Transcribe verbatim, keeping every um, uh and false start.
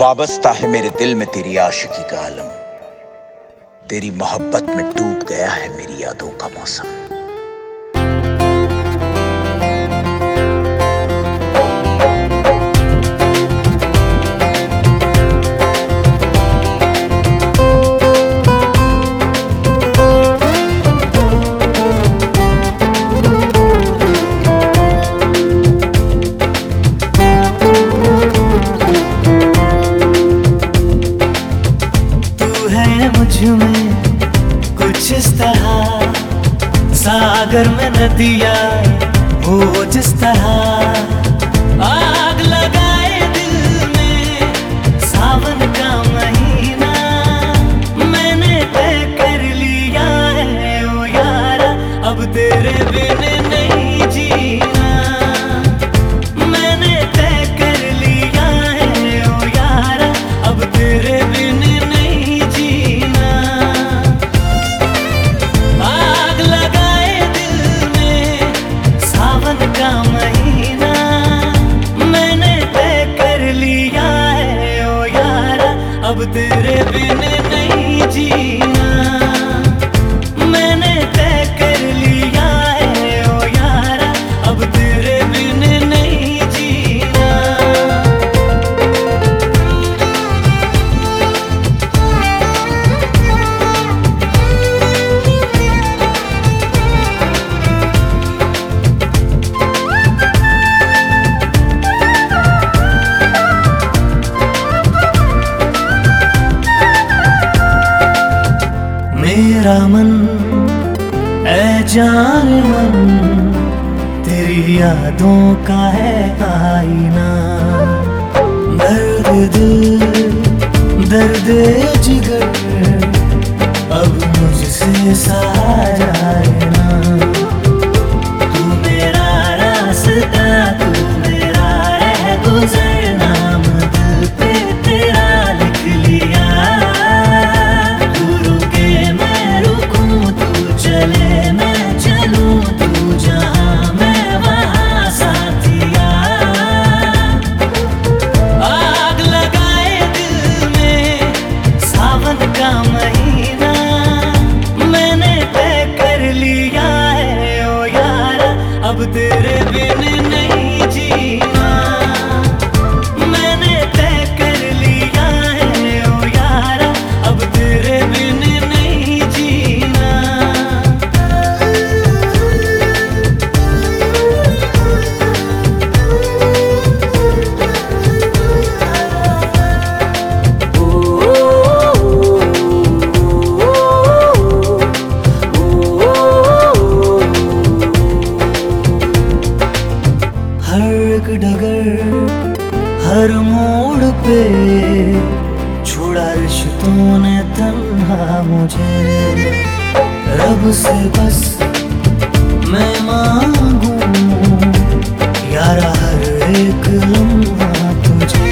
वाबस्ता है मेरे दिल में तेरी आशिकी का आलम, तेरी मोहब्बत में डूब गया है मेरी यादों का मौसम। में कुछ इस तरह सागर में नदियाँ हो जिस तरह आग लगाए दिल में सावन का महीना मैंने तय कर लिया है ओ यारा अब तेरे बिन नहीं जीना। मैंने तय कर लिया है ओ यारा अब तेरे बिन अब तेरे बिन नहीं जीना। मैंने तय कर लिया है ओ यारा अब तेरे बिन नहीं जीना। मेरा मन ऐ जान मन तेरी यादों का है आईना। दर्द दिल दर्द जिगर अब मुझसे सहा जाए ना। तू मेरा रास्ता तू मेरा रह गुजर नाम दिल पे तेरा लिख लिया। चले मैं चलूं तू जहां मैं वहां साथिया। आग लगाए दिल में सावन का महीना मैंने तय कर लिया है ओ यारा अब तेरे बिन नहीं जीना। मैंने तय कर लिया है ओ यारा अब तेरे बिन नहीं जीना। डगर हर मोड़ पे छोड़ा रिश्तों ने तन्हा मुझे। रब से बस मैं मांगूं यारा हर एक लम्हा तुझे।